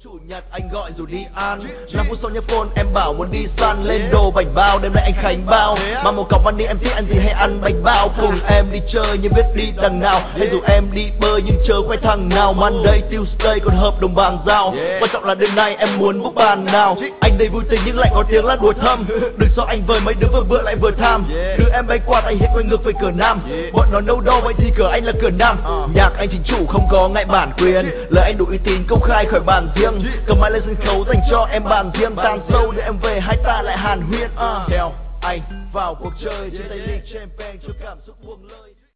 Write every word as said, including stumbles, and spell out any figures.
Chủ nhật anh gọi rồi đi ăn, năm phút sau nhấc phone em bảo muốn đi săn, lên đồ bảnh bao đêm nay anh khánh bao, mà một cọc money em thích ăn gì hay ăn bánh bao, cùng em đi chơi nhưng biết đi đằng nào, hay dù em đi bơi nhưng chờ quay thằng nào, Monday Tuesday còn hợp đồng bàn giao, quan trọng là đêm nay em muốn book bàn nào, anh đây vui tình nhưng lại có tiếng là đùa thâm, đừng so anh với mấy đứa vừa vừa lại vừa tham, đưa em bay qua tay hết quay ngược về cửa nam, bọn nó nâu đo vậy thì cửa anh là cửa nam, nhạc anh chính chủ không có ngại bản quyền, lời anh đủ uy tín công khai khỏi bàn riêng, cầm máy lên sân khấu dành cho em bàn riêng, tan sâu để em về hai ta lại hàn huyên, uh. theo anh vào cuộc chơi trên tay ly champagne cho cảm xúc buông lơi.